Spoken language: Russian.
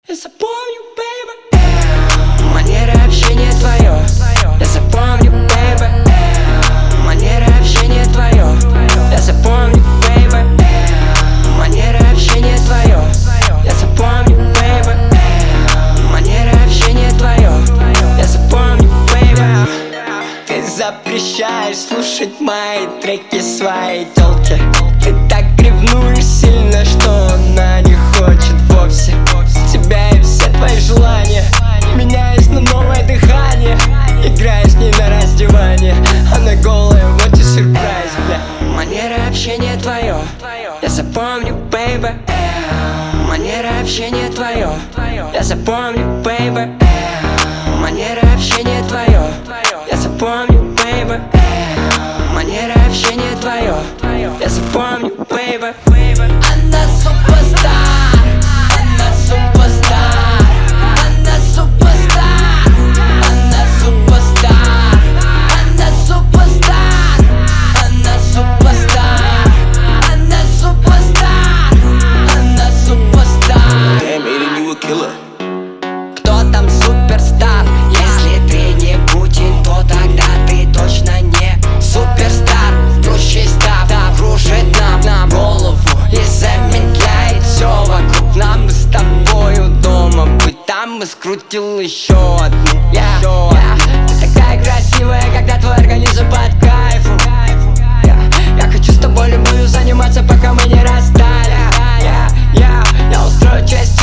Я запомню, бэйба, манера общения твое. Я запомню, бэйба, манера общения твое. Я запомню, бэйба, манера общения твое. Я запомню, бэйба, манера общения твое. Я запомню, бэйба. Ты запрещаешь слушать мои треки своей тёлке. Ты так ревнуешь сильно, что она не хочет вовсе тебя и все твои желания. Меняешь на новое дыхание, играешь с ней на раздевание. Она голая, вот и сюрприз, бля. Манера общения твое. Я запомню, бэйба, манера общения твое. Я запомню, бэйба, манера общения твое. Я запомню, бэйба, манера общения твое. Я запомню, бэйба. Она суперстар, она суперстар, она суперстар, она суперстар, она суперстар, она суперстар, она суперстар, она суперстар. Damn, Aiden, you a killer. Кто там суперстар? Если ты не Путин, то тогда ты точно не суперстар. Круче став, кружит нам голову и замедляет все вокруг. Нам с тобою дома быть, там и скрутил еще одну. Ты такая красивая, когда твой организм под кайфом. Я хочу с тобой любовью заниматься, пока мы не расстали. Я устрою часть